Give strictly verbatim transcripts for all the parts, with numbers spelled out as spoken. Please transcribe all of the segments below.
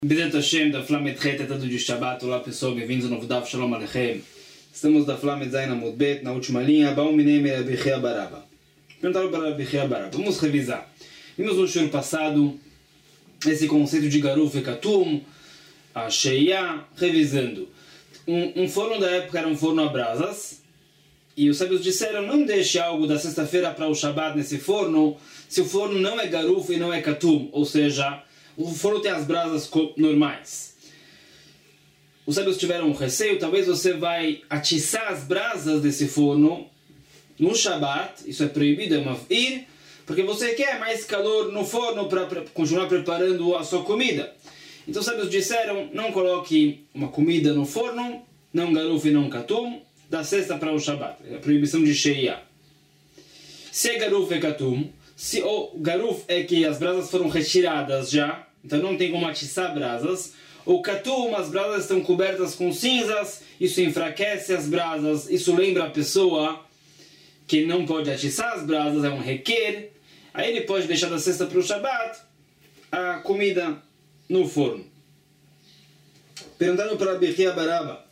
Bezerra Hashem da Flamet Reteta de Shabbat. Olá pessoal, bem-vindos ao novo Daf Shalom Aleichem. Estamos da Flamet Zayin Amud Bet, na última linha. Baum Minem Rabbi Chia bar Abba. Perguntaram para Rabbi Chia bar Abba. Vamos revisar. Vimos no show passado esse conceito de Garuf e Katum, a Sheia, revisando. Um, um forno da época era um forno a brasas. E os sábios disseram, não deixe algo da sexta-feira para o Shabbat nesse forno, se o forno não é Garuf e não é Katum, ou seja, o forno tem as brasas normais. Os sábios tiveram um receio, talvez você vai atiçar as brasas desse forno no Shabbat, isso é proibido, é mav'ir, porque você quer mais calor no forno para continuar preparando a sua comida. Então os sábios disseram, não coloque uma comida no forno, não Garuf e não Katum, da sexta para o Shabbat, é a proibição de Sheia. Se é Garuf e Katum, se o Garuf é que as brasas foram retiradas já, então não tem como atiçar brasas. O Katum, as brasas estão cobertas com cinzas, isso enfraquece as brasas, isso lembra a pessoa que não pode atiçar as brasas, é um requer. Aí ele pode deixar da sexta para o Shabbat a comida no forno. Perguntando para Rabbi Chia bar Abba,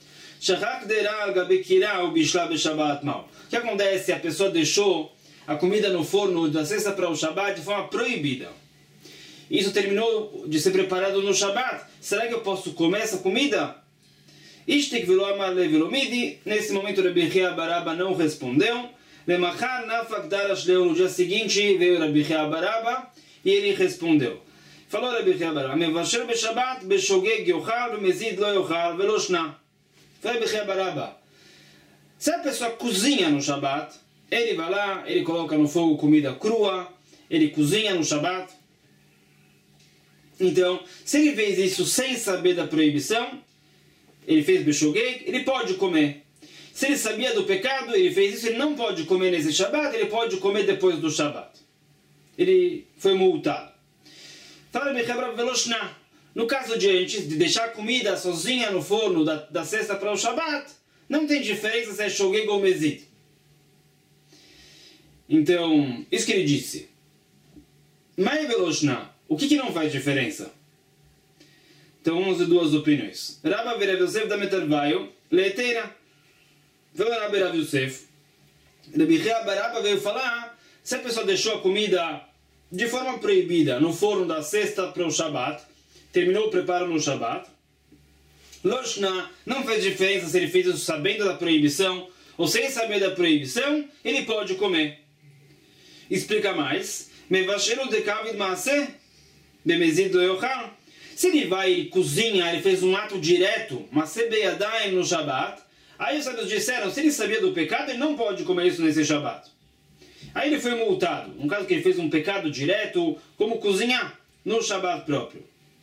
o que acontece se a pessoa deixou a comida no forno da sexta para o Shabbat de forma proibida? Isso terminou de ser preparado no Shabbat. Será que eu posso comer essa comida? Nesse momento, Rabbi Chia bar Abba não respondeu. No dia seguinte, veio Rabbi Chia bar Abba e ele respondeu. Falou Rabbi Chia bar Abba, Rabbi Chia bar Abba, se a pessoa cozinha no Shabbat, ele vai lá, ele coloca no fogo comida crua, ele cozinha no Shabbat. Então, se ele fez isso sem saber da proibição, ele fez beshogeg, ele pode comer. Se ele sabia do pecado, ele fez isso, ele não pode comer nesse Shabbat, ele pode comer depois do Shabbat. Ele foi multado. Fala Rabbi Chia bar Abba veloshna. No caso de antes, de deixar a comida sozinha no forno da, da sexta para o Shabbat, não tem diferença se é shogeg ou mezid. Então, isso que ele disse. Mai veloshna. O que, que não faz diferença? Então vamos ver duas opiniões. Rabba ve Rav Yosef da Metarvaio, leiteira. Veio Rabbi Rav Yosef. Rabbi Chia bar Abba veio falar, se a pessoa deixou a comida de forma proibida no forno da sexta para o Shabbat, terminou o preparo no Shabbat, Loshna, não faz diferença se ele fez isso sabendo da proibição ou sem saber da proibição, ele pode comer. Explica mais. Mevashelu de kavid maaseh. Se ele vai e cozinha, ele fez um ato direto, mas sebeyadaim no Shabbat, aí os sábios disseram, se ele sabia do pecado, ele não pode comer isso nesse Shabbat. Aí ele foi multado, no caso que ele fez um pecado direto, como cozinhar no Shabbat próprio.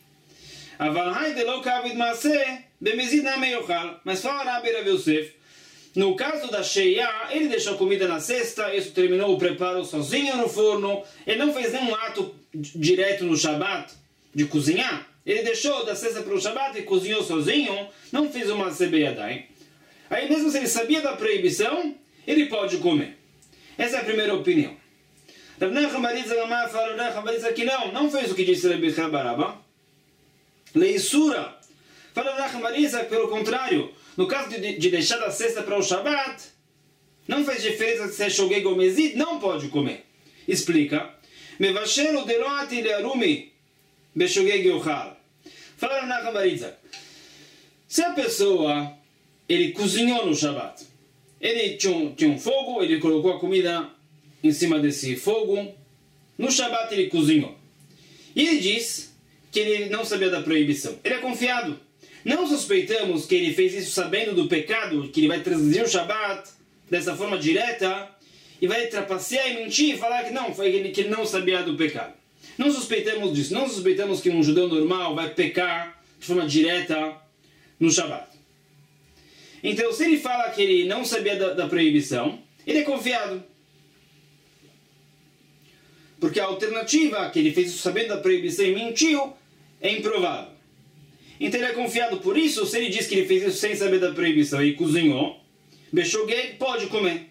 Mas fala Rabbi Rav Yosef, no caso da Sheia, ele deixou a comida na cesta, isso terminou o preparo sozinho no forno, ele não fez nenhum ato direto no Shabbat de cozinhar, ele deixou da cesta para o Shabbat e cozinhou sozinho, não fez uma sebeyadaim. Aí mesmo se ele sabia da proibição, ele pode comer. Essa é a primeira opinião. Rav Nachman bar Yitzchak fala, Rav Nachman bar Yitzchak que não, não fez o que disse Rabbi Chia bar Abba. Leissura. Fala Rav Nachman bar Yitzchak, pelo contrário, no caso de, de deixar da cesta para o Shabbat, não faz diferença se é shogeg ou mezid, não pode comer. Explica. Mevashelu deloati learumi beshogeg yochal. Fala Rav Nachman bar Yitzchak, se a pessoa, ele cozinhou no Shabbat, ele tinha um, tinha um fogo, ele colocou a comida em cima desse fogo, no Shabbat ele cozinhou. E ele diz que ele não sabia da proibição. Ele é confiado. Não suspeitamos que ele fez isso sabendo do pecado, que ele vai transgredir o Shabbat dessa forma direta, e vai trapacear e mentir e falar que não, foi ele que ele não sabia do pecado. Não suspeitamos disso. Não suspeitamos que um judeu normal vai pecar de forma direta no Shabbat. Então, se ele fala que ele não sabia da, da proibição, ele é confiado. Porque a alternativa, que ele fez isso sabendo da proibição e mentiu, é improvável. Então ele é confiado por isso, se ele diz que ele fez isso sem saber da proibição e cozinhou, beshogeg pode comer.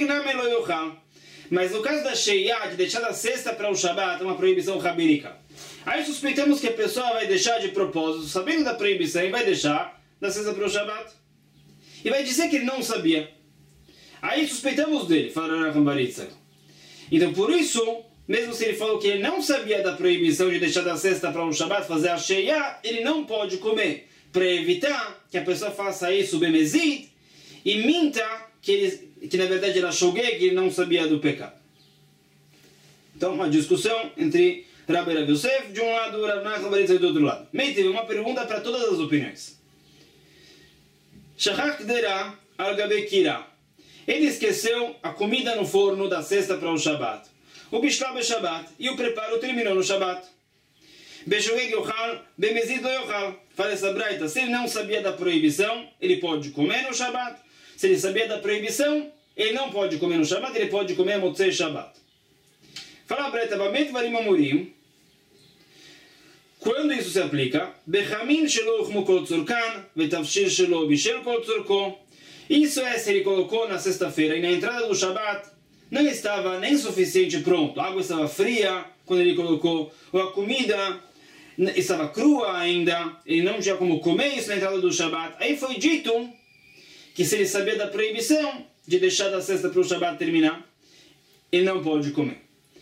Mas no caso da Sheia, de deixar da sexta para o Shabbat, é uma proibição rabínica. Aí suspeitamos que a pessoa vai deixar de propósito, sabendo da proibição, e vai deixar da sexta para o Shabat. E vai dizer que ele não sabia. Aí suspeitamos dele, fala Rav Bar Yitzchak. Então por isso, mesmo se ele falou que ele não sabia da proibição de deixar da sexta para o Shabat, fazer a Sheia, ele não pode comer, para evitar que a pessoa faça isso bemezid e minta que, ele, que na verdade era shogeg, que ele não sabia do pecado. Então uma discussão entre Rabbi Rav Yosef de um lado, Rav Nachman Bar Yitzchak do outro lado. Meio teve uma pergunta para todas as opiniões. Shachach dera al gabe kira. Ele esqueceu a comida no forno da sexta para o Shabat. O bishla be Shabat e o preparo terminou no Shabat. Beshogeg yochal, bemezid lo yochal. Fala essa braita, se ele não sabia da proibição, ele pode comer no Shabat. Se ele sabia da proibição, ele não pode comer no Shabat, ele pode comer motzei Shabat. Fala a braita, bamet varim amurim. Quando isso se aplica, bechamin shelo uchmu kol tzurkan, vetavshir shelo bishel kol tzurko. Isso é se ele colocou na sexta-feira e na entrada do Shabat não estava nem suficiente pronto. A água estava fria quando ele colocou, ou a comida estava crua ainda, ele não tinha como comer isso na entrada do Shabat. Aí foi dito que se ele sabia da proibição de deixar da sexta para o Shabat terminar, ele não pode comer.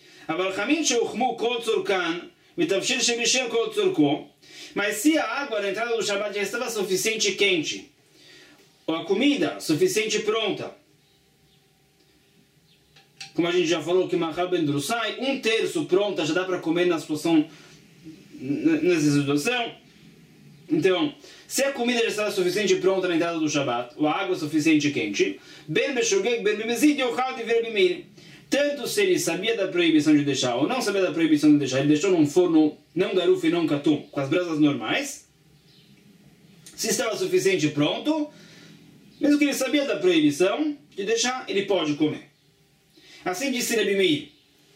Mas se a água na entrada do Shabat já estava suficiente quente, ou a comida suficiente pronta, como a gente já falou que Machal Ben Drusai, um terço pronta já dá para comer na situação, nessa situação. Então, se a comida já estava suficiente pronta na entrada do Shabat, ou a água suficiente quente, Ben Beshogeg Ben Bemezid Yochal Diver Bimir. Tanto se ele sabia da proibição de deixar, ou não sabia da proibição de deixar, ele deixou num forno não garufo e não catum, com as brasas normais. Se estava suficiente pronto, mesmo que ele sabia da proibição de deixar, ele pode comer. Assim disse Rabi Meir.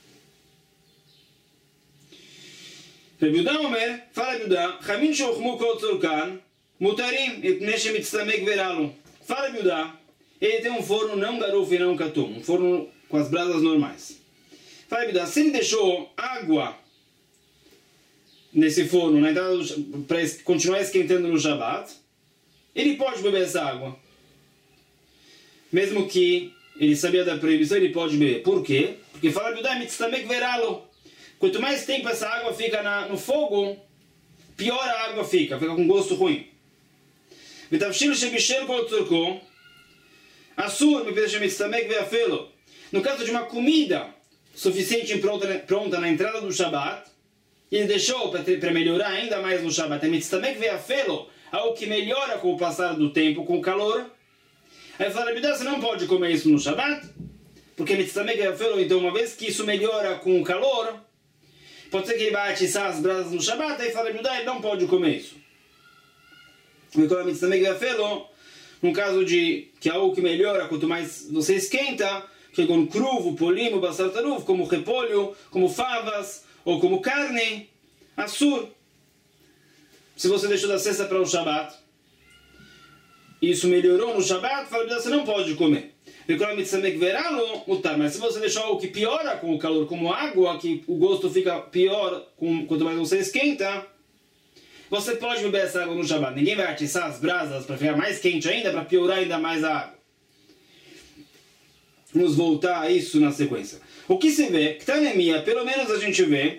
Rabi Yehuda Omer, fala Rabi Yehuda, Chamin shochmu kol tzorkan, mutarim, ipnei shemitztamek veralo. Fala Rabi Yehuda, ele tem um forno não garufo e não catum, um forno com as brasas normais. Fala Rabi Yehuda, se ele deixou água nesse forno, na entrada para continuar esquentando no Shabat, ele pode beber essa água. Mesmo que ele sabia da proibição, ele pode beber. Por quê? Porque fala Rabi Yehuda, mitztamek veralo. Quanto mais tempo essa água fica na, no fogo, pior a água fica, fica com gosto ruim. No caso de uma comida suficiente e pronta, pronta na entrada do Shabat, ele deixou para melhorar ainda mais no Shabat, algo que melhora com o passar do tempo, com o calor. Aí fala Rabi Yehuda, você não pode comer isso no Shabat, porque então uma vez que isso melhora com o calor, pode ser que ele vai atiçar as brasas no Shabat, aí fala Rabi Yehuda, ele não pode comer isso. No caso de que é algo que melhora, quanto mais você esquenta, que é com cruvo, polimo, basar taruf, como repolho, como favas, ou como carne, assur. Se você deixou da sexta para o Shabat, isso melhorou no Shabat, fala Rabi Yehuda, você não pode comer. Mas se você deixar algo que piora com o calor, como água, que o gosto fica pior com, quanto mais você esquenta, você pode beber essa água no Shabat. Ninguém vai atiçar as brasas para ficar mais quente ainda, para piorar ainda mais a água. Vamos voltar a isso na sequência. O que se vê, que tanemia, pelo menos a gente vê,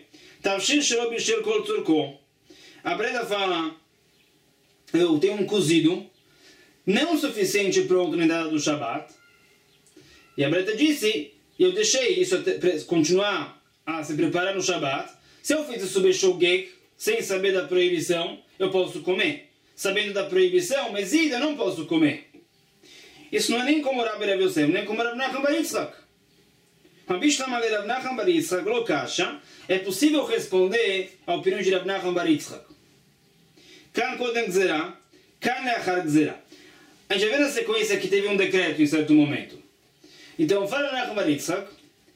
a Breda fala, eu tenho um cozido, não suficiente pronto na entrada do Shabat, e a Breta disse, eu deixei isso até continuar a se preparar no Shabat. Se eu fiz isso beshogeg, sem saber da proibição, eu posso comer. Sabendo da proibição, mas eu não posso comer. Isso não é nem como Rabbi Rav Yosef, nem como Rav Nachman Bar Yitzchak. Rav Nachman Bar Yitzchak lo kasha, é possível responder a opinião de Rav Nachman Bar Yitzchak. Kan kodem gzera, kan leachar gzera. A gente já vê na sequência que teve um decreto em certo momento. Então, fala Rav Nachman Bar Yitzchak,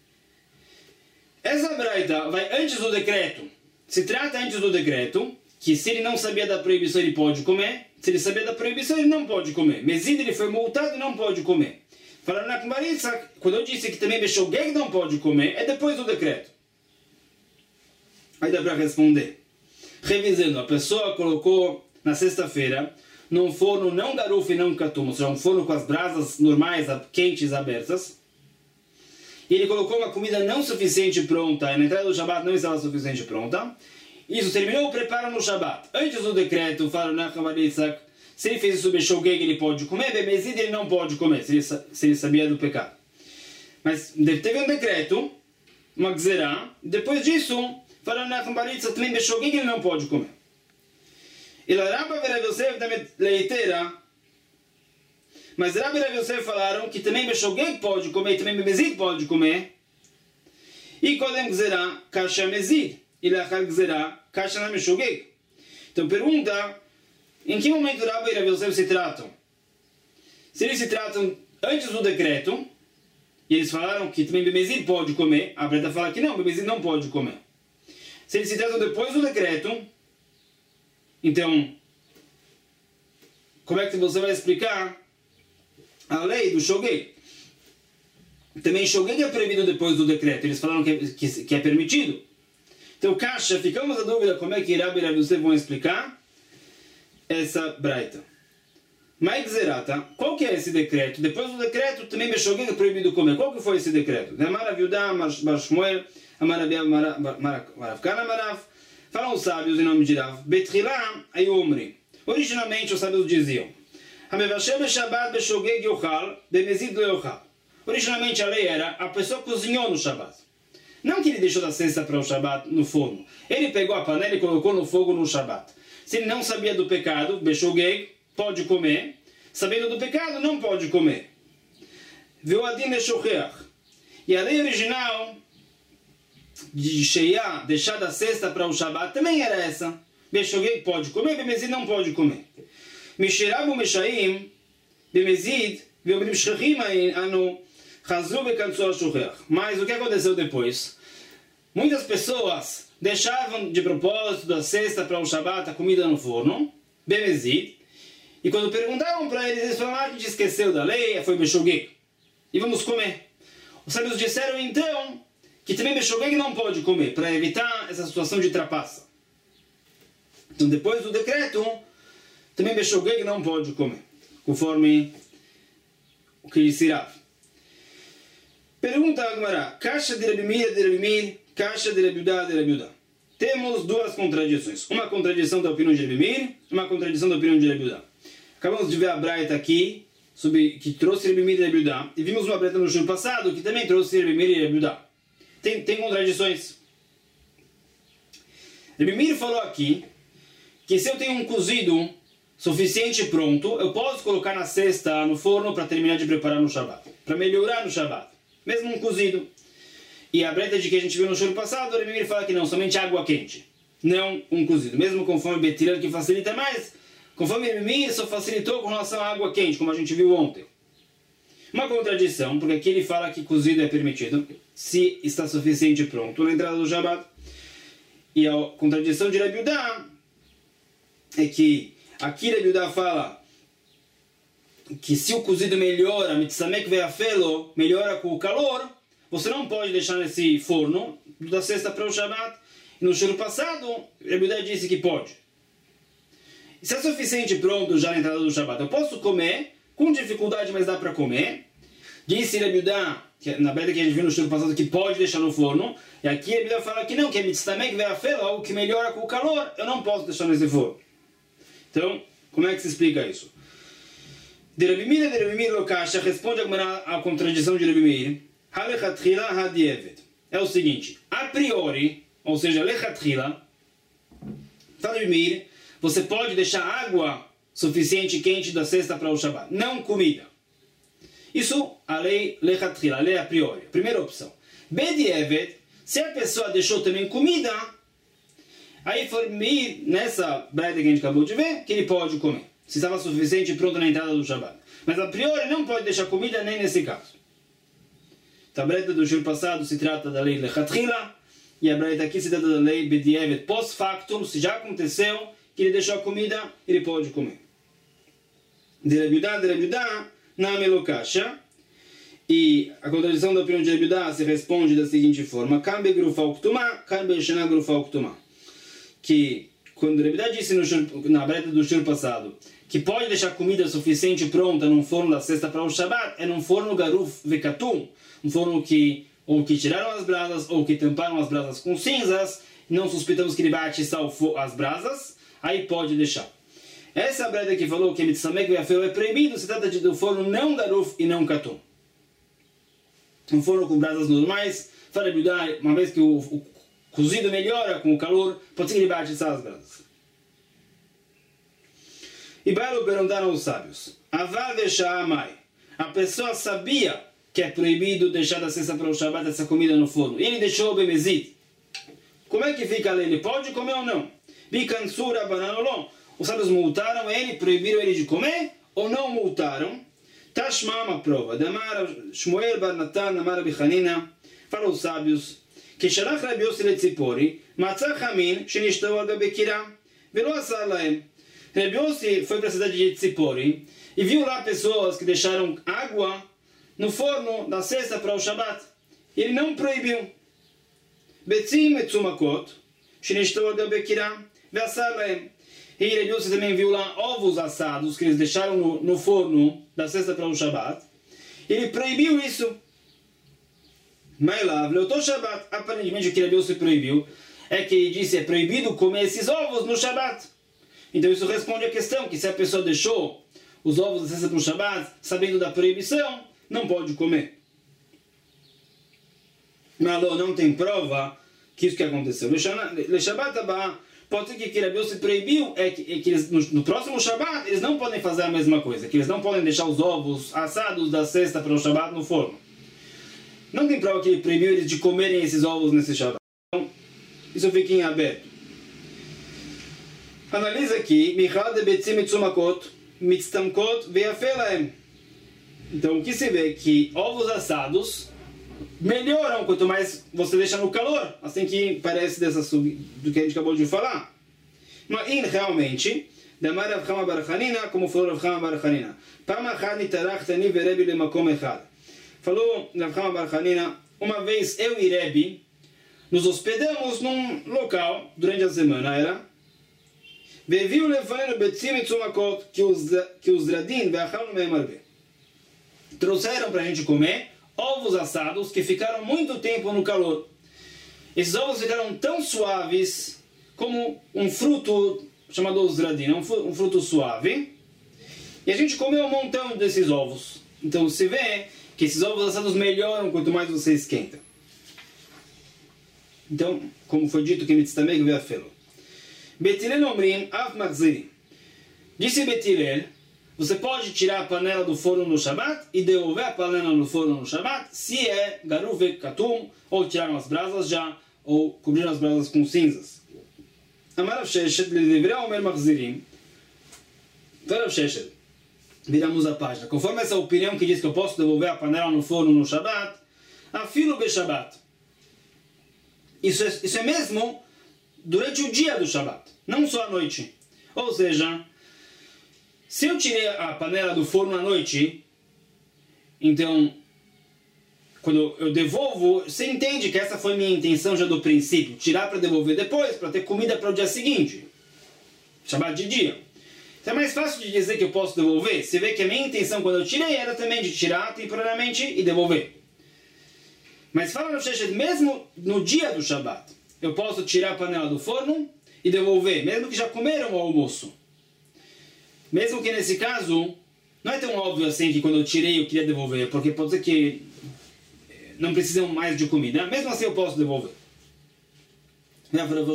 essa braita vai antes do decreto. Se trata antes do decreto, que se ele não sabia da proibição, ele pode comer. Se ele sabia da proibição, ele não pode comer. Mezid, ele foi multado e não pode comer. Fala Rav Nachman Bar Yitzchak, quando eu disse que também Beshogeg não pode comer, é depois do decreto. Aí dá para responder. Revisando, a pessoa colocou na sexta-feira num forno não garufa e não catum, ou seja, um forno com as brasas normais, quentes, abertas. E ele colocou uma comida não suficiente pronta, e na entrada do Shabat não estava suficiente pronta. Isso terminou o preparo no Shabat. Antes do decreto, fala Nachman bar Yitzhak, se ele fez isso beshogeg, ele pode comer, bemezid ele não pode comer, se ele, se ele sabia do pecado. Mas teve um decreto, uma gzerá, depois disso, fala Nachman bar Yitzhak, também beshogeg ele não pode comer. E lá Rabba e Rav Yosef da leiteira, mas Rabba e Rav Yosef falaram que também beshogeg pode comer, e também bemezid pode comer. E kodem gzerá, kasha mezid. E lachar gzerá, kasha na beshogeg. Então pergunta, em que momento Rabba e Rav Yosef se tratam? Se eles se tratam antes do decreto, e eles falaram que também bemezid pode comer, a Breta fala que não, bemezid não pode comer. Se eles se tratam depois do decreto, então, como é que você vai explicar a lei do shogeg? Também shogeg é proibido depois do decreto. Eles falaram que é, que, que é permitido. Então, Kasha, ficamos na dúvida como é que Rabba e Rav Yosef vão explicar essa braita. Mas Zerata, qual que é esse decreto? Depois do decreto, também beshogeg é proibido comer. Qual que foi esse decreto? Amar Rav Yudá, Bar Shmuel, Amar Rav Kana, Marav. Falam os sábios em nome de Rav. Betrilá, aí omri. Originalmente os sábios diziam: Hamevashem Shabbat beshogeg yochal, bemezid lo yochal. Originalmente a lei era a pessoa cozinhou no Shabbat. Não que ele deixou da cesta para o Shabbat no forno. Ele pegou a panela e colocou no fogo no Shabbat. Se ele não sabia do pecado, beshogeg, pode comer. Sabendo do pecado, não pode comer. Veu adin leshocheach. E a lei original de Sheia, deixar da cesta para o Shabat, também era essa. Beshogeg pode comer, bemezid não pode comer. Mishirabu Meshaim, bemezid, veomrim shchachim anu, chazru bekantzor shocheach. Mas o que aconteceu depois? Muitas pessoas deixavam de propósito da cesta para o Shabat a comida no forno, bemezid, e quando perguntavam para eles, eles falaram: ah, a gente esqueceu da lei, foi beshogeg, e vamos comer. Os sábios disseram então que também beshogeg não pode comer, para evitar essa situação de trapaça. Então, depois do decreto, também beshogeg não pode comer, conforme o que disse Rav. Pergunta a Gemara: Kasha de Rabi Meir de Rabi Meir, Kasha de Rabi Yudá de Rabi Yudá. Temos duas contradições. Uma contradição da opinião de Rabi Meir, uma contradição da opinião de Rabi Yudá. Acabamos de ver a braita aqui, sobre, que trouxe Rabi Meir e Rabi Yudá, e vimos uma braita no show passado que também trouxe Rabi Meir e Rabi Yudá. Tem, tem contradições. Rabi Meir falou aqui que se eu tenho um cozido suficiente pronto, eu posso colocar na cesta, no forno, para terminar de preparar no Shabat, para melhorar no Shabat, mesmo um cozido. E a breta de que a gente viu no show passado, o Rabi Meir fala que não, somente água quente, não um cozido, mesmo conforme Betilel, que facilita mais, conforme Rabi Meir só facilitou com relação à água quente, como a gente viu ontem. Uma contradição, porque aqui ele fala que cozido é permitido se está suficiente pronto na entrada do Shabat. E a contradição de Rabi Yudá é que aqui Rabi Yudá fala que se o cozido melhora, mitzamek ve'afelo, melhora com o calor, você não pode deixar nesse forno da sexta para o Shabat. E no show passado, Rabi Yudá disse que pode. Se é suficiente pronto já na entrada do Shabat, eu posso comer, com dificuldade, mas dá para comer. Disse Rabi Yudá, na breta que a gente viu no show passado, que pode deixar no forno. E aqui Rabi Yudá fala que não, que é mitzamek ve'afelo, algo que melhora com o calor, eu não posso deixar nesse forno. Então, como é que se explica isso? De Rabi Meir de Rabi Meir lo kasha, responde a contradição de Rabi Meir. Halechatchila hadievet. É o seguinte, a priori, ou seja, lechatchila, fala Rabi Meir, você pode deixar água suficiente quente da cesta para o Shabat, não comida. Isso, a lei lechatchila, a lei a priori. Primeira opção. Bedievet, se a pessoa deixou também comida, aí foi Meir, nessa breta que a gente acabou de ver, que ele pode comer, se estava suficiente e pronto na entrada do Shabat. Mas a priori não pode deixar comida nem nesse caso. Então a breta do show passado se trata da lei lechatchila, e a breta aqui se trata da lei bedievet post-factum, se já aconteceu que ele deixou a comida, ele pode comer. De Rabi Yudá, de Rabi Yudá, na melokasha, E a contradição da opinião de Rabi Yehuda se responde da seguinte forma: Kambe grufa uktumá, kambe shena grufa uktumá. Que quando Rabi Yehuda disse no, na breta do shur passado que pode deixar comida suficiente pronta num forno da sexta para o Shabbat, é num forno garuf vekatum, um forno que ou que tiraram as brasas ou que tamparam as brasas com cinzas, não suspeitamos que ele vai atiçar as brasas, aí pode deixar. Essa breta que falou que mitzamek ve'afel é proibido, se trata de um forno não garuf e não katum. Um forno com brasas normais, para ajudar, uma vez que o, o cozido melhora com o calor, pode ser que ele vai atiçar as brasas. E Bailo perguntaram aos sábios: Avar deixar amai. A pessoa sabia que é proibido deixar da sexta para o Shabbat essa comida no forno. Ele deixou o bemezid. Como é que fica ali? Ele pode comer ou não? Bikansura bananolon. Os sábios multaram ele, proibiram ele de comer ou não multaram? Tashma uma prova. Damar Shmuel bar Natan, Damar Bichanina. Falou os sábios que Shalach Rabi Yossi letzipori, Matzah Chamin, Shenishtou agabekira, velo asar laem. Rabi Yossi foi para a cidade de Tzipori e viu lá pessoas que deixaram água no forno da sexta para o Shabbat. Ele não proibiu. Betzim etzumakot, shenishtou agabekira, ve'asar laem. E Rabi Yossi também viu lá ovos assados que eles deixaram no, no forno da sexta para o Shabbat. Ele proibiu isso. Mas lá, leotou Shabbat. Aparentemente o que Rabi Yossi proibiu é que ele disse é proibido comer esses ovos no Shabbat. Então isso responde à questão que se a pessoa deixou os ovos da sexta para o Shabbat, sabendo da proibição, não pode comer. Mas não tem prova que isso que aconteceu. Le Shabbat abá, pode ser que o que Rabi Yossi proibiu é que, é que eles, no, no próximo Shabbat eles não podem fazer a mesma coisa, que eles não podem deixar os ovos assados da sexta para o Shabbat no forno. Não tem prova que ele proibiu eles de comerem esses ovos nesse Shabbat. Então, isso fica em aberto. Analisa aqui, Michal de Betzim Etzumakot, Mitztamkot Ve'afelaem. Então o que se vê é que ovos assados melhoram quanto mais você deixa no calor, assim que parece dessa sub... do que a gente acabou de falar. Mas realmente, Damar Rav Chama bar Chanina, como falou Rav Chama bar Chanina, Pam achad nitarach tani ve'Rebi lemakom echad. Falou Rav Chama bar Chanina, uma vez eu e Rebi nos hospedamos num local durante a semana, era Veviu levando betzim etzumakot que os que os dradim ve'achalnu mehem arbe. Trouxeram para a gente comer ovos assados que ficaram muito tempo no calor. Esses ovos ficaram tão suaves como um fruto chamado osdradim, um fruto suave. E a gente comeu um montão desses ovos. Então se vê que esses ovos assados melhoram quanto mais você esquenta. Então, como foi dito que mitztameg ve'afelo. Betilel omrim af machzirim. Disse Betilel, você pode tirar a panela do forno no Shabbat e devolver a panela no forno no Shabbat se é garuf vekatum, ou tiraram as brasas já, ou cobriram as brasas com cinzas. Amar Rav Sheshet ledivre omer machzirim. Então Rav Sheshet, viramos a página. Conforme essa opinião que diz que eu posso devolver a panela no forno no Shabbat, afilo be Shabbat. Isso é, isso é mesmo durante o dia do Shabbat, não só à noite. Ou seja, se eu tirei a panela do forno à noite, então, quando eu devolvo, você entende que essa foi minha intenção já do princípio, tirar para devolver depois, para ter comida para o dia seguinte. Shabbat de dia. Então é mais fácil de dizer que eu posso devolver. Você vê que a minha intenção quando eu tirei era também de tirar temporariamente e devolver. Mas fala no Sheshet, mesmo no dia do Shabbat, eu posso tirar a panela do forno e devolver, mesmo que já comeram o almoço. Mesmo que nesse caso, não é tão óbvio assim que quando eu tirei eu queria devolver, porque pode ser que não precisam mais de comida. Mesmo assim eu posso devolver. Também Rav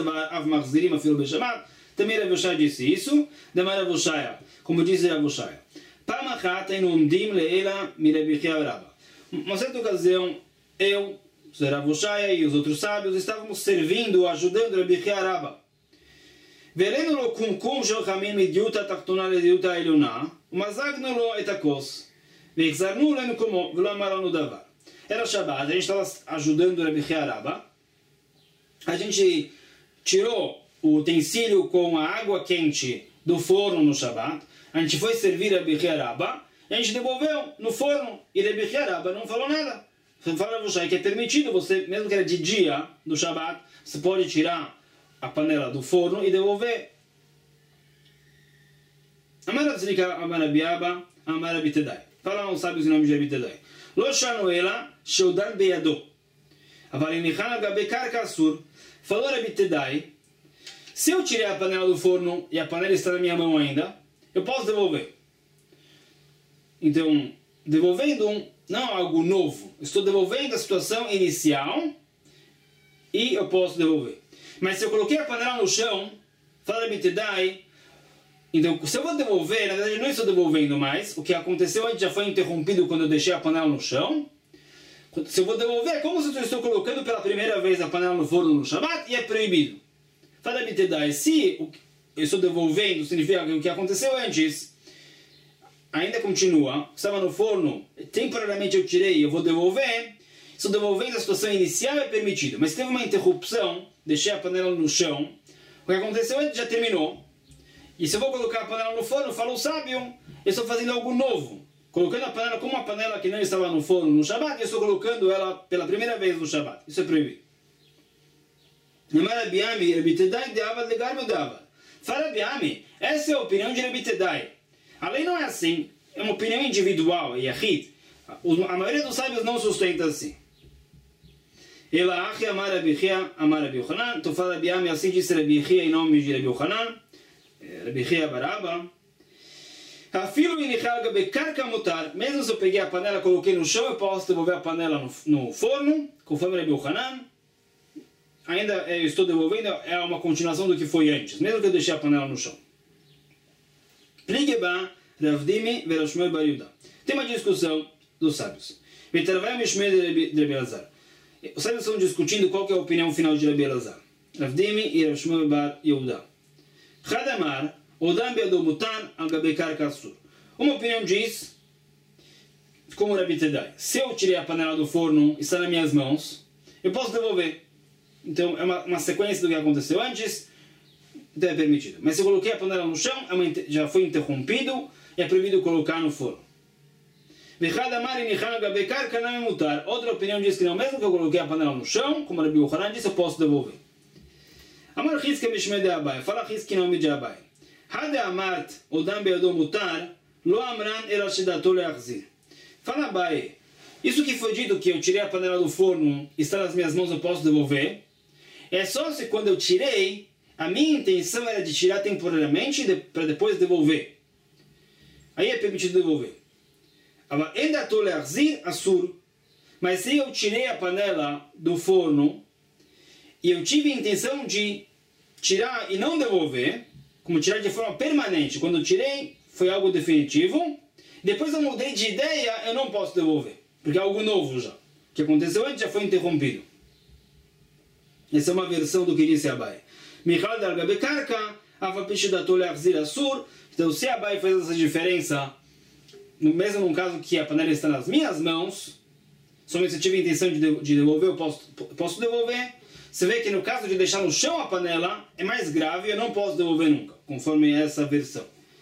Oshaya disse isso. Rav Oshaya, como disse Rav Oshaya, uma certa ocasião, eu, Rav Oshaya e os outros sábios estávamos servindo, ajudando Rabi Chia Rabba. והעלינו לו קומקום של חמין מדיוטה תחתונה לדיוטה העליונה, ומזגנו לו את הכוס, והחזרנו למקומו, ולא אמר לנו דבר. Era Shabbat, a gente estava ajudando Rabi Chia Rabba, a gente tirou o utensílio com a água quente do forno no Shabbat, a gente foi servir Rabi Chia Rabba, e a gente devolveu no forno, e Rebbe Chiaraba não falou nada. Fala que é permitido você, mesmo que era de dia, do Shabbat, você pode tirar a panela do forno e devolver. Amar Atzlika, Amar Abiaba, Amar Abitedai. Fala uns sábios em nome de Abitedai. Lo shanoela, sheudan beyado. Avalinihana gabe karka asur. Falou Abitedai, se eu tirei a panela do forno e a panela está na minha mão ainda, eu posso devolver. Então, devolvendo um, não algo novo. Estou devolvendo a situação inicial e eu posso devolver. Mas se eu coloquei a panela no chão, fala Abitedai, então, se eu vou devolver, na verdade eu não estou devolvendo mais. O que aconteceu antes já foi interrompido quando eu deixei a panela no chão. Se eu vou devolver, é como se eu estou colocando pela primeira vez a panela no forno no Shabbat e é proibido. Fala Abitedai, se eu estou devolvendo, significa que o que aconteceu antes ainda continua. Estava no forno, temporariamente eu tirei e eu vou devolver. Estou devolvendo a situação inicial, é permitido. Mas se teve uma interrupção, deixei a panela no chão, o que aconteceu antes já terminou. E se eu vou colocar a panela no forno, fala o sábio, eu estou fazendo algo novo. Colocando a panela como uma panela que não estava no forno no Shabbat, eu estou colocando ela pela primeira vez no Shabbat. Isso é proibido. Fala Rabiami, essa é a opinião de Rebbe Tedai. A lei não é assim, é uma opinião individual, é Yahid. A maioria dos sábios não sustenta assim. Ela achi amar Rabi Chia, amar Rabi Yochanan. Tu fala Rabiami, assim disse Rabi Chia em nome de Rabi Yochanan. Rabi Chia Baraba. Afilo inichaga bekarka mutar. Mesmo se eu peguei a panela e coloquei no chão, eu posso devolver a panela no, no forno, conforme Rabi Yochanan. Ainda eu estou devolvendo, é uma continuação do que foi antes, mesmo que eu deixei a panela no chão. Prigeba, Ravdimi, Verashmuel Bariuda. Tem uma discussão dos sábios. Vitaravai Mishmei de Rabi Elazar. Os sábios estão discutindo qual que é a opinião final de Rabi Elazar. Ravdimi e Rashmuel Bar Yehuda. Hadamar, Odam Beado Mutar, Al-Gabekar Kassur. Uma opinião diz, como Rebbe Tedai, se eu tirei a panela do forno e está nas minhas mãos, eu posso devolver. Então é uma, uma sequência do que aconteceu antes, então é permitido. Mas se eu coloquei a panela no chão, é uma, já foi interrompido e é proibido colocar no forno. Outra opinião diz que não, mesmo que eu coloquei a panela no chão, como Rabbi Yochanan disse, eu posso devolver. Amar Chizke Mishmei de Abai, fala Chizke em nome de Abai. Hade amart odam beado mutar, lo amran ela shedato leachzir. Fala Abai, isso que foi dito que eu tirei a panela do forno e está nas minhas mãos, eu posso devolver, é só se quando eu tirei, a minha intenção era de tirar temporariamente de, para depois devolver. Aí é permitido devolver. Mas se eu tirei a panela do forno e eu tive a intenção de tirar e não devolver, como tirar de forma permanente, quando eu tirei foi algo definitivo, depois eu mudei de ideia, eu não posso devolver, porque é algo novo já. O que aconteceu antes já foi interrompido. Essa é uma versão do que disse Abai. Michal dar gabe karka, avapishidato leachzir asur. Então se Abai fez essa diferença, no mesmo no caso que a panela está nas minhas mãos, somente se eu tive a intenção de devolver, eu posso, posso devolver. Você vê que no caso de deixar no chão a panela, é mais grave, eu não posso devolver nunca, conforme essa versão.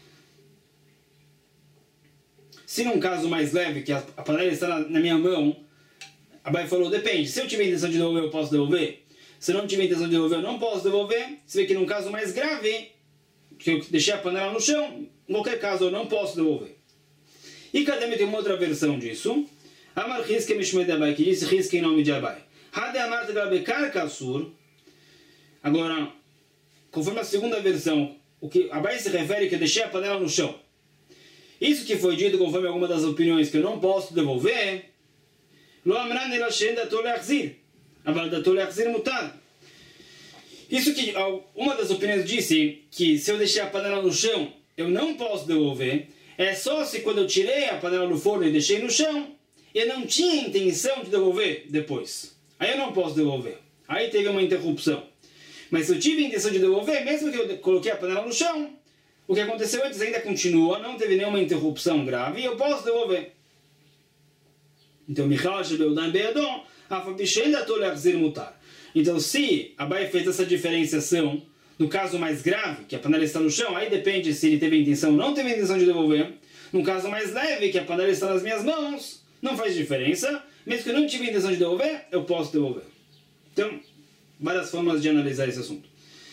Se num caso mais leve, que a panela está na, na minha mão, Abai falou, depende, se eu tiver a intenção de devolver, eu posso devolver. Se eu não tiver a intenção de devolver, eu não posso devolver. Você vê que num caso mais grave, que eu deixei a panela no chão, em qualquer caso eu não posso devolver. E Kademi tem uma outra versão disso. Amar Chizke Mishmei de Abai, que disse Chizke em nome de Abai. Hade Amar Gabekar Kassur. Agora, conforme a segunda versão, o que Abai se refere é que eu deixei a panela no chão. Isso que foi dito, conforme alguma das opiniões, que eu não posso devolver, Lo Amran ela shedato leachzir. Avaldato leachzir mutar. Isso que uma das opiniões disse que se eu deixei a panela no chão, eu não posso devolver. É só se quando eu tirei a panela do forno e deixei no chão, eu não tinha intenção de devolver depois. Aí eu não posso devolver. Aí teve uma interrupção. Mas se eu tive a intenção de devolver, mesmo que eu coloquei a panela no chão, o que aconteceu antes ainda continua, não teve nenhuma interrupção grave, e eu posso devolver. Então, Michal Shebeudan Beadon, Afabishendato leachzir mutar. Então, se Abai fez essa diferenciação, no caso mais grave, que a panela está no chão, aí depende se ele teve a intenção ou não teve a intenção de devolver. Num caso mais leve, que a panela está nas minhas mãos, não faz diferença. Mesmo que eu não tive intenção de devolver, eu posso devolver. Então, várias formas de analisar esse assunto.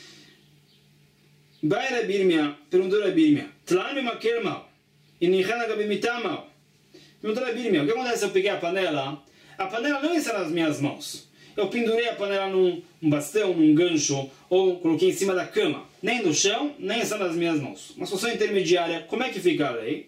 Vai Rabirmia, perguntou Rabirmia, Tlan me maquer mal, e Nichana gabimita mal. Perguntou Rabirmia, o que acontece se eu peguei a panela? A panela não está nas minhas mãos. Eu pendurei a panela num um bastão, num gancho, ou coloquei em cima da cama. Nem no chão, nem está nas minhas mãos. Uma situação intermediária, como é que fica a lei?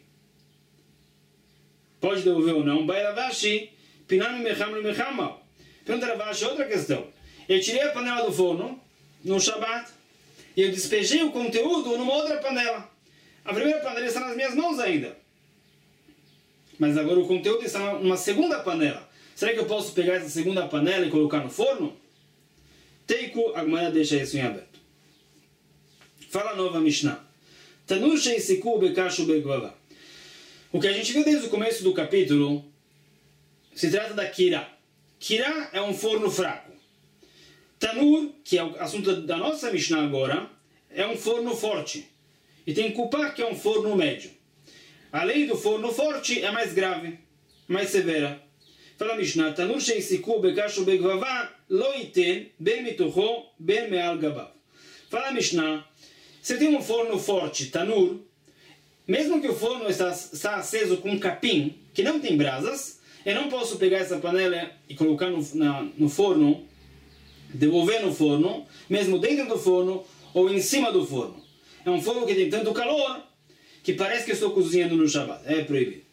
Pode devolver ou não? Vai Ravashi, Pinami mecham no mecham mal. Pergunta Ravashi, outra questão. Eu tirei a panela do forno, no Shabbat, e eu despejei o conteúdo numa outra panela. A primeira panela está nas minhas mãos ainda. Mas agora o conteúdo está numa segunda panela. Será que eu posso pegar essa segunda panela e colocar no forno? Teiku, a Gemara deixa isso em aberto. Fala a nova Mishnah. Tanur sheisiku bekashu begvava. O que a gente viu desde o começo do capítulo se trata da Kira. Kira é um forno fraco. Tanur, que é o assunto da nossa Mishnah agora, é um forno forte. E tem Kupá, que é um forno médio. A lei do forno forte é mais grave, mais severa. Fala a Mishnah, Tanur sheisiku bekashu begvava lo iten ben mitocho ben meal gabav. Fala a Mishnah, se tem um forno forte, Tanur, mesmo que o forno está, está aceso com capim, que não tem brasas, eu não posso pegar essa panela e colocar no, na, no forno, devolver no forno, mesmo dentro do forno ou em cima do forno. É um forno que tem tanto calor que parece que estou cozinhando no Shabbat. É proibido.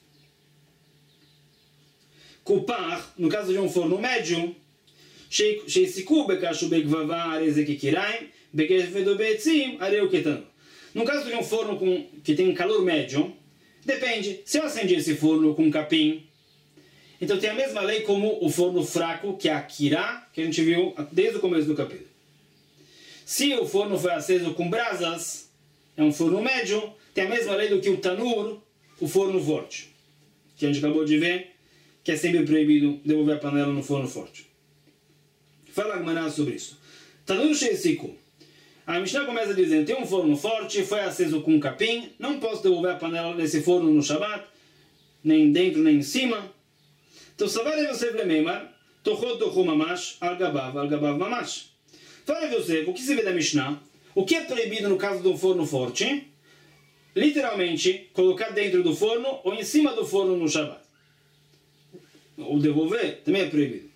Kupar, no caso de um forno médio, no caso de um forno com, que tem calor médio, depende. Se eu acendi esse forno com capim, então tem a mesma lei como o forno fraco, que é a Kirá, que a gente viu desde o começo do capítulo. Se o forno foi aceso com brasas, é um forno médio, tem a mesma lei do que o Tanur, o forno forte, que a gente acabou de ver, que é sempre proibido devolver a panela no forno forte. Fala a Gemara sobre isso. Tanur sheisiku. A Mishnah começa dizendo, tem um forno forte, foi aceso com capim, não posso devolver a panela nesse forno no Shabbat, nem dentro nem em cima. Então, Savar Yosef Lemeimar, Tochot Tochu Mamash, Al-Gabav, Al-Gabav Mamash. Fala Yosef, o que se vê da Mishnah? O que é proibido no caso do forno forte? Literalmente, colocar dentro do forno ou em cima do forno no Shabbat. Ou devolver, também é proibido.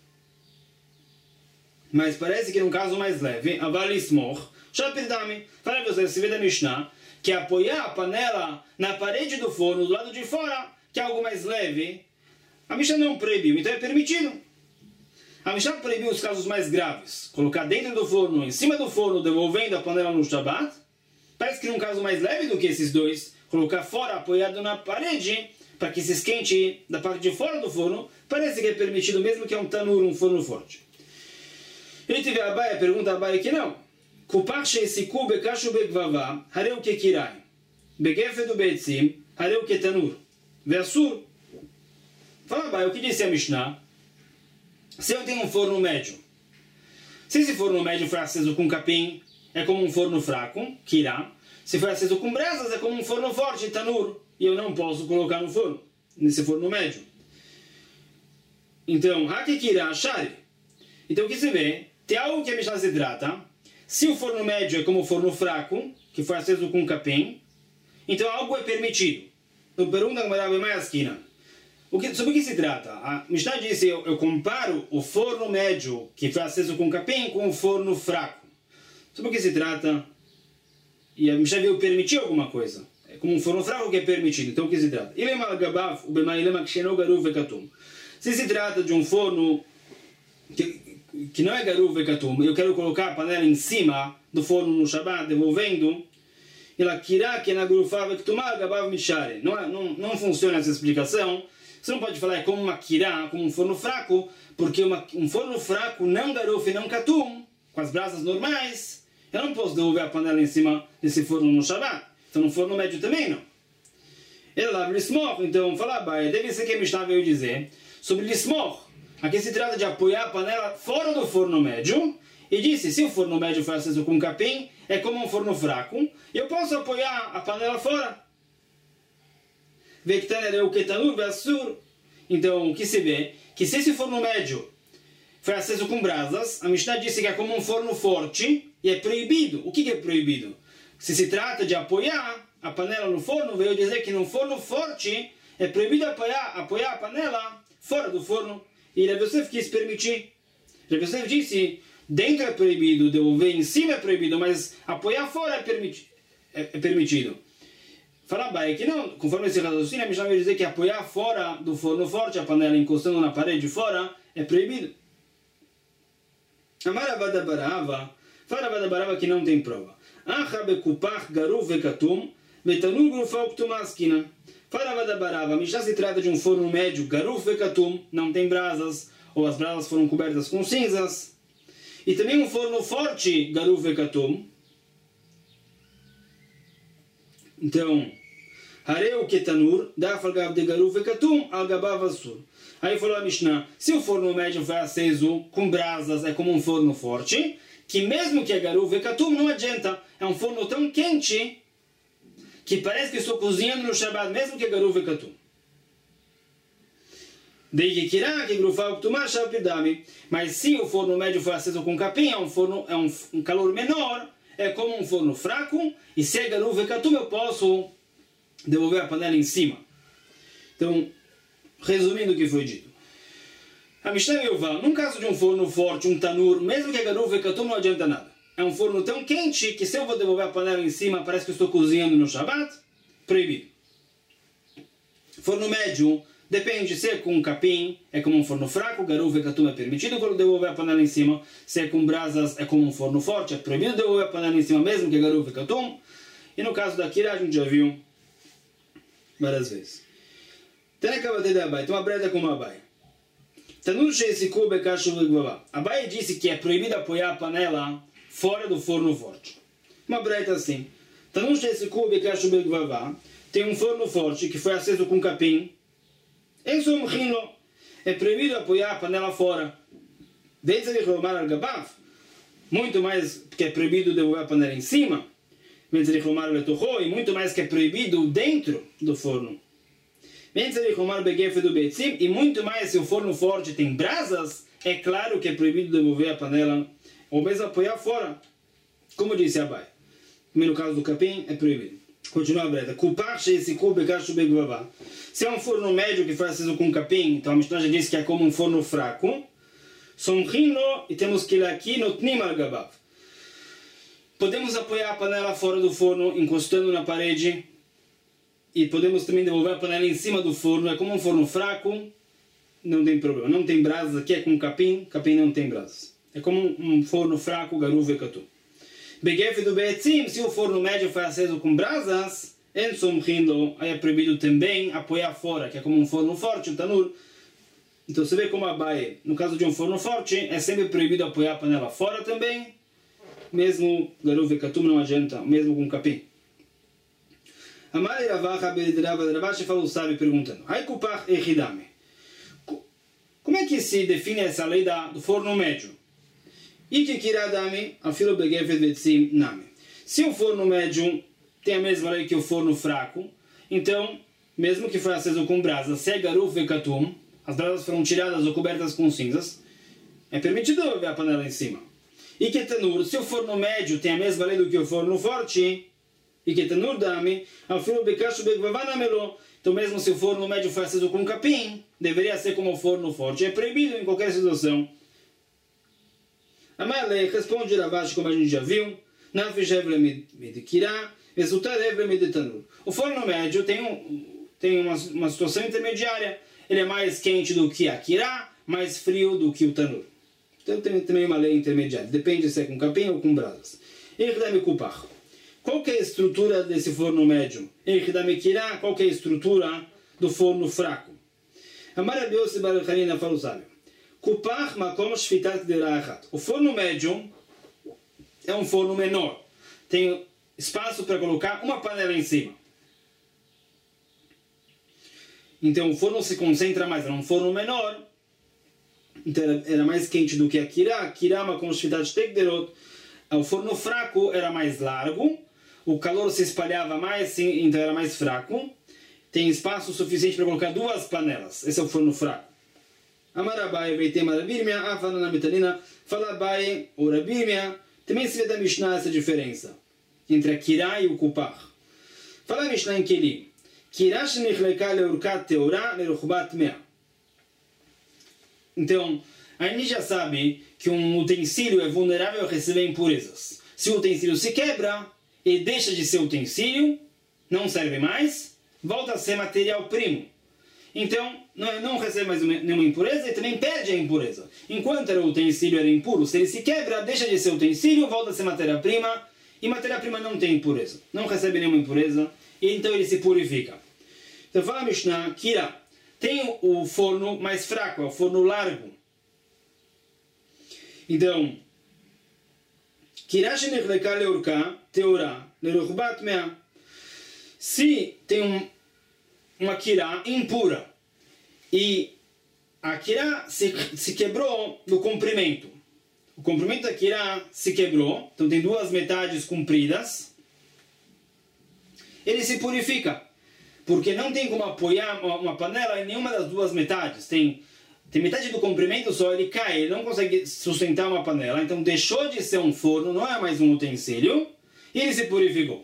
Mas parece que num caso mais leve, Aval Ismoch, Shapidami, fala Yosef, se vê da Mishnah, que apoiar a panela na parede do forno, do lado de fora, que é algo mais leve, a Mishnah não proibiu, então é permitido. A Mishnah proibiu os casos mais graves. Colocar dentro do forno, em cima do forno, devolvendo a panela no Shabbat. Parece que num caso mais leve do que esses dois, colocar fora, apoiado na parede, para que se esquente da parte de fora do forno, parece que é permitido mesmo que é um tanur, um forno forte. Ele teve a Abaia, pergunta a Abaia que não. Kupach sheisiku bekashu begvava, hareu ke kirai. Begefedu beetzim, hareu ke tanur. Ve'asur. Fala, Abaia, o que disse a Mishnah? Se eu tenho um forno médio, se esse forno médio for aceso com capim, é como um forno fraco, kirá. Se for aceso com brasas, é como um forno forte, tanur. E eu não posso colocar no forno, nesse forno médio. Então, hake kirá, shari. Então, o que se vê? Tem algo que a Mishnah se trata. Se o forno médio é como o forno fraco, que foi aceso com capim, então algo é permitido. Eu pergunto a Gemara mais esquina. O que, sobre o que se trata? A Mishnah disse, eu, eu comparo o forno médio, que foi aceso com capim, com o forno fraco. Sobre o que se trata? E a Mishnah veio permitir alguma coisa. É como um forno fraco que é permitido. Então o que se trata? Se se trata de um forno que, que não é garuv e katum, eu quero colocar a panela em cima do forno no Shabbat, devolvendo, ela kirá que na garufava que tomar gabav mishare. Não, não, não funciona essa explicação. Você não pode falar é como uma kirá, como um forno fraco, porque uma, um forno fraco não garuf e não katum, com as brasas normais, eu não posso devolver a panela em cima desse forno no Shabbat. Então no forno médio também não. Ele lá, lismoch, então fala, deve ser que a Mishnah veio dizer sobre lismoch. Aqui se trata de apoiar a panela fora do forno médio. E disse, se o forno médio for aceso com capim, é como um forno fraco. Eu posso apoiar a panela fora. Vektaner o ketanur ve'asur. Então, o que se vê? Que se esse forno médio foi aceso com brasas, a Mishnah disse que é como um forno forte e é proibido. O que é proibido? Se se trata de apoiar a panela no forno, veio dizer que num forno forte é proibido apoiar, apoiar a panela fora do forno. E Rav Yosef quis permitir. Rav Yosef disse, dentro é proibido, devolver em cima é proibido, mas apoiar fora é, permiti é, é permitido. Fala bem que não, conforme esse raciocínio, a Mishnah vai dizer que apoiar fora do forno forte, a panela encostando na parede fora, é proibido. Amar Avada Barava, fala Avada Barava que não tem prova. Acha bekupach garuf vekatum, vetanur grufau ktumaskina. Fala Avada Barava, a Mishnah se trata de um forno médio, garuf vekatum, não tem brasas, ou as brasas foram cobertas com cinzas. E também um forno forte, garuf vekatum. Então, hareu ketanur, dafalgav de garuf vekatum, algabav asur. Aí falou a Mishnah, se o forno médio foi aceso com brasas, é como um forno forte, que mesmo que é garuf vekatum, não adianta. É um forno tão quente que parece que estou cozinhando no Shabbat, mesmo que é garuf vekatum. Mas se o forno médio foi aceso com capim, é um, forno, é um, um calor menor, é como um forno fraco, e se é garuf vekatum, eu posso devolver a panela em cima. Então, resumindo o que foi dito. A Mishnah Yová, num caso de um forno forte, um tanur, mesmo que é garuf vekatum, não adianta nada. É um forno tão quente que se eu vou devolver a panela em cima, parece que eu estou cozinhando no Shabbat, proibido. Forno médio, depende, se é com capim, é como um forno fraco, garuf vekatum é permitido quando devolver a panela em cima, se é com brasas, é como um forno forte, é proibido devolver a panela em cima, mesmo que é garuf vekatum. E no caso da Kirá, a gente já viu várias vezes. Tem uma breda com uma Abai. Abai disse que é proibido apoiar a panela fora do forno forte. Uma breda assim. Tem um forno forte que foi aceso com capim. É proibido apoiar a panela fora. Muito mais que é proibido devolver a panela em cima. E muito mais que é proibido dentro do forno. E muito mais se o forno forte tem brasas, é claro que é proibido devolver a panela ou mesmo apoiar fora. Como disse Abai. No caso do capim, é proibido. Continua a breta. Se é um forno médio que foi aceso com capim, então a Mishnah já disse que é como um forno fraco. E temos que aqui no tnim al-gabav. Podemos apoiar a panela fora do forno, encostando na parede. E podemos também devolver a panela em cima do forno. É como um forno fraco, não tem problema. Não tem brasas, aqui é com capim, capim não tem brasas. É como um forno fraco, garuf vekatum. Begef do beetzim, se o forno médio foi aceso com brasas, en somchindo, aí é proibido também apoiar fora, que é como um forno forte, um tanur. Então você vê como a Abai, no caso de um forno forte, é sempre proibido apoiar a panela fora também, mesmo garuf vekatum não adianta, mesmo com capim. Amar Ravacha Beridrava Ravashi falou sábio perguntando: Haikupach echidame. Como é que se define essa lei da, do forno médio? Ikikiradame afilo begefet vetzim name. Se o forno médio tem a mesma lei que o forno fraco, então, mesmo que foi aceso com brasas, se é garuf vekatum, as brasas foram tiradas ou cobertas com cinzas, é permitido ver a panela em cima. Iketanur, se o forno médio tem a mesma lei do que o forno forte, então mesmo se o forno médio foi aceso com capim, deveria ser como o forno forte. É proibido em qualquer situação. Amalei responde Ravashi, como a gente já viu, o forno médio tem, um, tem uma, uma situação intermediária. Ele é mais quente do que a kirá, mais frio do que o tanur. Então tem também uma lei intermediária. Depende se é com capim ou com brasas. Qual que é a estrutura desse forno médio? Qual que é a estrutura do forno fraco? O forno médio é um forno menor. Tem espaço para colocar uma panela em cima. Então o forno se concentra mais. Era um forno menor. Então era mais quente do que a kirá. A kirá é uma constividade tekderot. O forno fraco era mais largo. O calor se espalhava mais, então era mais fraco. tem espaço suficiente para colocar duas panelas. Esse é o forno fraco. Amar Abaye veitem Rabirmia, Afanana Metanina, fala Abaye ou Rabirmia. Também se vê da Mishnah essa diferença entre a Kirá e o Kupach. Fala a Mishnah em Kelim. Kirá shenichleika leurkat teorá leruchbat mea. Então, a gente já sabe que um utensílio é vulnerável a receber impurezas. Se o utensílio se quebra, ele deixa de ser utensílio, não serve mais, volta a ser material primo. Então, não, não recebe mais nenhuma impureza e também perde a impureza. Enquanto o utensílio era impuro, se ele se quebra, deixa de ser utensílio, volta a ser matéria-prima, e matéria-prima não tem impureza. Não recebe nenhuma impureza, e então ele se purifica. Então fala a Mishnah, Kirá, tem o forno mais fraco, é o forno largo. Então, Kirá shenechleka leurka, teorá, leruchbat mea. Se tem um uma kirá impura e a kirá se, se quebrou no comprimento. O comprimento da kirá se quebrou, então tem duas metades compridas. Ele se purifica, porque não tem como apoiar uma, uma panela em nenhuma das duas metades. Tem, tem metade do comprimento só, ele cai, ele não consegue sustentar uma panela. Então deixou de ser um forno, não é mais um utensílio, e ele se purificou.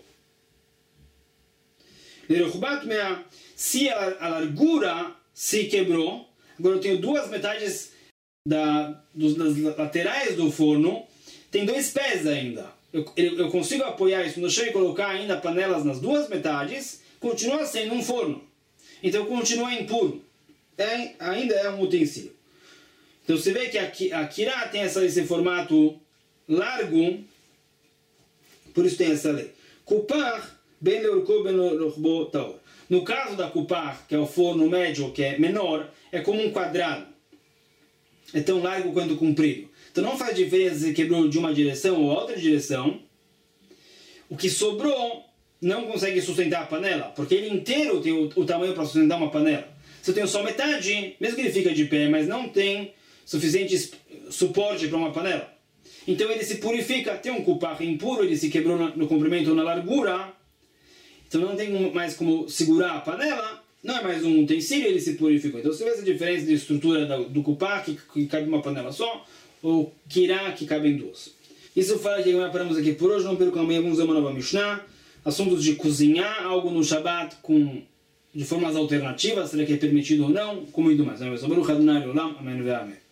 Se a, a largura se quebrou, agora eu tenho duas metades da, dos, das laterais do forno, tem dois pés ainda. Eu, eu consigo apoiar isso no chão e colocar ainda panelas nas duas metades, continua sendo um forno. Então continua impuro. É, ainda é um utensílio. Então você vê que a, a kirá tem essa, esse formato largo, por isso tem essa lei. Kupar ben leurko ben leurbo taor. No caso da Kupar, que é o forno médio, que é menor, é como um quadrado. É tão largo quanto comprido. Então não faz diferença se quebrou de uma direção ou outra direção. O que sobrou não consegue sustentar a panela, porque ele inteiro tem o, o tamanho para sustentar uma panela. Se eu tenho só metade, mesmo que ele fica de pé, mas não tem suficiente suporte para uma panela. Então ele se purifica. Tem um Kupar impuro, ele se quebrou no, no comprimento ou na largura. Então não tem mais como segurar a panela, não é mais um utensílio, ele se purificou. Então você vê essa diferença de estrutura do Kupar, que, que cabe uma panela só, ou Kirá, que cabe em duas. Isso fala que agora paramos aqui por hoje, não percam amanhã, vamos ver uma nova Mishnah, assuntos de cozinhar algo no Shabbat com, de formas alternativas, será que é permitido ou não, como indo mais. Amém.